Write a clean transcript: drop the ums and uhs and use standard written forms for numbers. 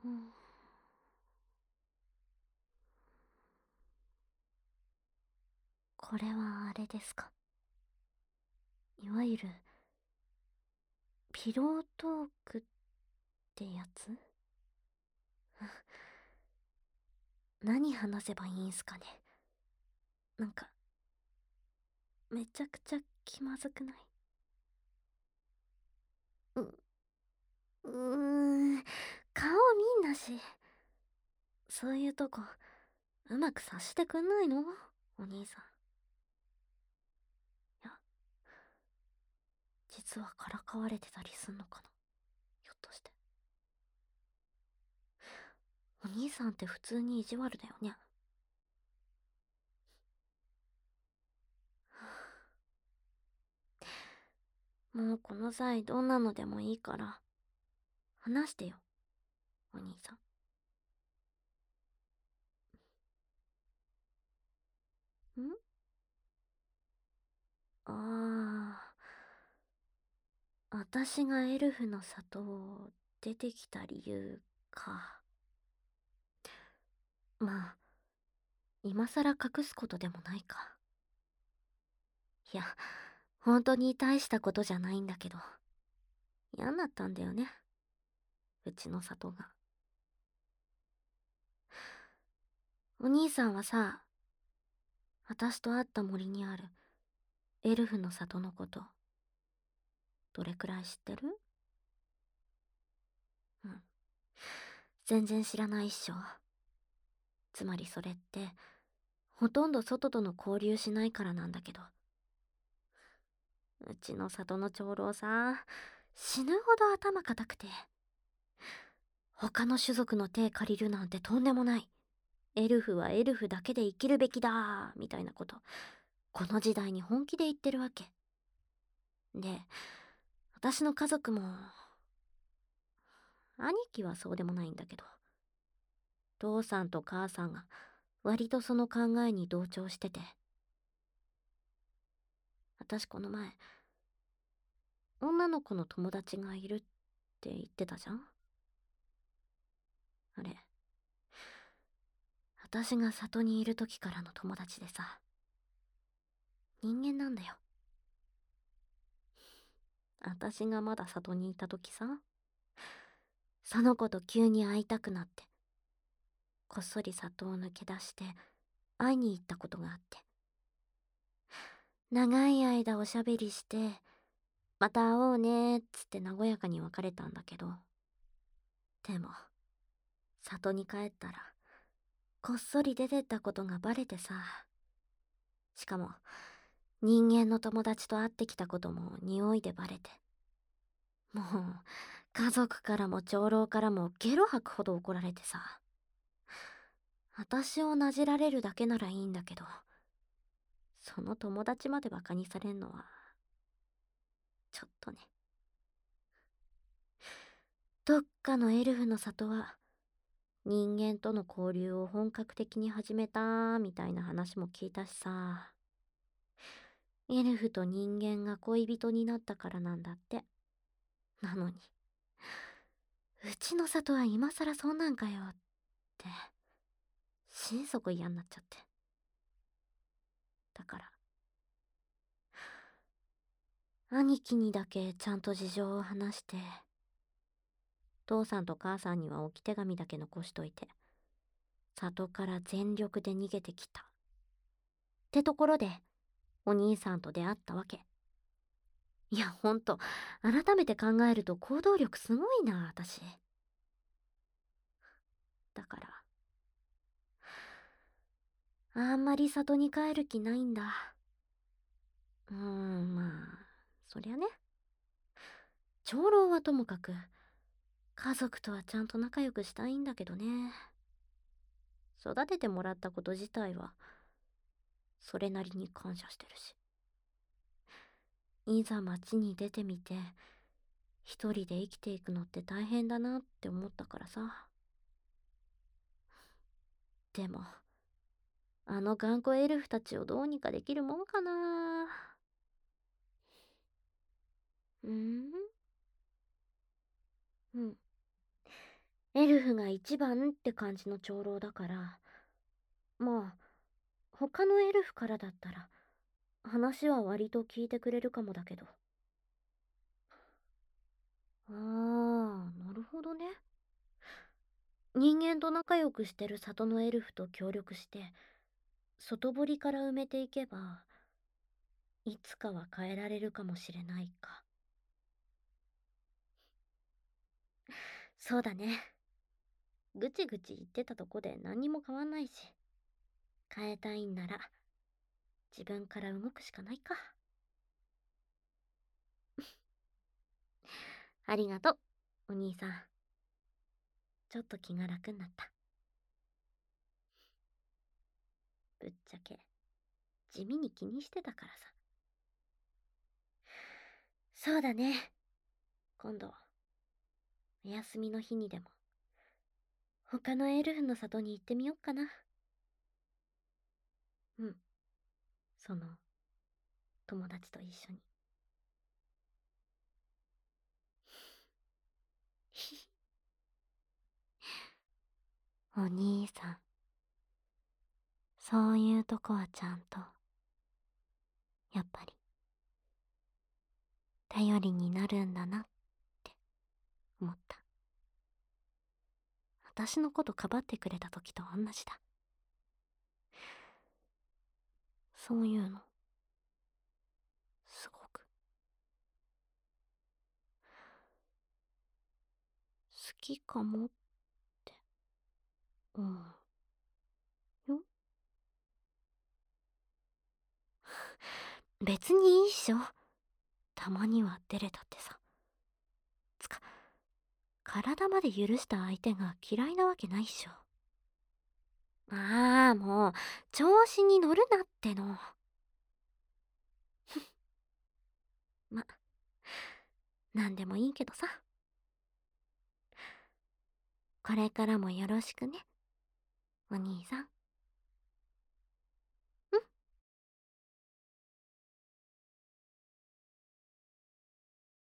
ん。これはあれですか？いわゆる、ピロートークってやつ？何話せばいいんすかね。なんか、めちゃくちゃ気まずくない？う、顔見んなし。そういうとこ、うまく察してくんないの？お兄さん。いや、実はからかわれてたりすんのかな？ひょっとして。お兄さんって普通に意地悪だよね。もうこの際どんなのでもいいから、話してよ、お兄さん。ん？ああ、私がエルフの里を出てきた理由か。まあ、今更隠すことでもないか。いや、本当に大したことじゃないんだけど、嫌になったんだよね。うちの里が。お兄さんはさ、私と会った森にあるエルフの里のこと、どれくらい知ってる？うん。全然知らないっしょ。つまりそれって、ほとんど外との交流しないからなんだけど。うちの里の長老さ、死ぬほど頭固くて、他の種族の手借りるなんてとんでもない。エルフはエルフだけで生きるべきだみたいなこと、この時代に本気で言ってるわけ。で、私の家族も、兄貴はそうでもないんだけど、父さんと母さんが割とその考えに同調してて、私この前、女の子の友達がいるって言ってたじゃん？あれ、私が里にいる時からの友達でさ、人間なんだよ。私がまだ里にいた時さ、その子と急に会いたくなって、こっそり里を抜け出して会いに行ったことがあって。長い間おしゃべりして、また会おうねっつって和やかに別れたんだけど、でも、里に帰ったら、こっそり出てったことがバレてさ、しかも、人間の友達と会ってきたことも匂いでバレて。もう、家族からも長老からもゲロ吐くほど怒られてさ。私をなじられるだけならいいんだけど、その友達までバカにされんのは、ちょっとね。どっかのエルフの里は、人間との交流を本格的に始めたみたいな話も聞いたしさ。エルフと人間が恋人になったからなんだって。なのに、うちの里は今更そんなんかよって、心底嫌になっちゃって。だから、兄貴にだけちゃんと事情を話して、父さんと母さんには置き手紙だけ残しといて、里から全力で逃げてきた。ってところで、お兄さんと出会ったわけ。いや、ほんと、改めて考えると行動力すごいな、私。だから、あんまり里に帰る気ないんだ。まあ、そりゃね。長老はともかく、家族とはちゃんと仲良くしたいんだけどね。育ててもらったこと自体は、それなりに感謝してるし。いざ街に出てみて、一人で生きていくのって大変だなって思ったからさ。でも、あの頑固エルフたちをどうにかできるもんかな。うん。うん。 エルフが一番って感じの長老だから、まあ、他のエルフからだったら、話は割と聞いてくれるかもだけど。ああ、なるほどね。人間と仲良くしてる里のエルフと協力して、外堀から埋めていけば、いつかは変えられるかもしれないか。そうだね。ぐちぐち言ってたとこで何にも変わんないし、変えたいんなら、自分から動くしかないか。ありがとう、お兄さん。ちょっと気が楽になった。ぶっちゃけ、地味に気にしてたからさ。そうだね。今度、お休みの日にでも、他のエルフの里に行ってみよっかな。うん。その、友達と一緒に。お兄さん、そういうとこはちゃんと、やっぱり、頼りになるんだなって思った。私のことかばってくれた時と同じだ。そういうの、すごく、好きかもって思うよ。別にいいっしょ。たまには出れたってさ。つか、体まで許した相手が嫌いなわけないっしょ。ああ、もう、調子に乗るなっての。ま、なんでもいいけどさ。これからもよろしくね、お兄さん。